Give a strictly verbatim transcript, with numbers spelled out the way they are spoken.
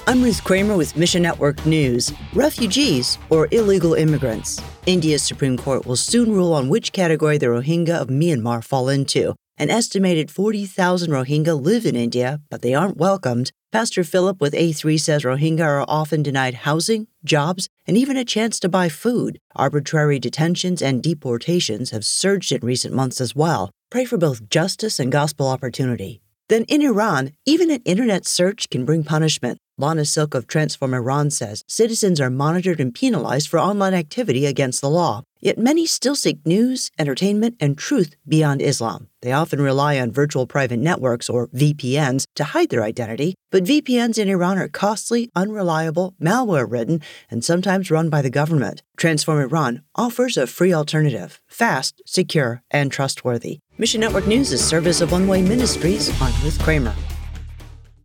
I'm Ruth Kramer with Mission Network News. Refugees or illegal immigrants? India's Supreme Court will soon rule on which category the Rohingya of Myanmar fall into. An estimated forty thousand Rohingya live in India, but they aren't welcomed. Pastor Philip with A three says Rohingya are often denied housing, jobs, and even a chance to buy food. Arbitrary detentions and deportations have surged in recent months as well. Pray for both justice and gospel opportunity. Then in Iran, even an internet search can bring punishment. Lana Silk of Transform Iran says citizens are monitored and penalized for online activity against the law. Yet many still seek news, entertainment, and truth beyond Islam. They often rely on virtual private networks, or V P Ns, to hide their identity. But V P Ns in Iran are costly, unreliable, malware-ridden, and sometimes run by the government. Transform Iran offers a free alternative, fast, secure, and trustworthy. Mission Network News is service of One Way Ministries. I'm Ruth Kramer.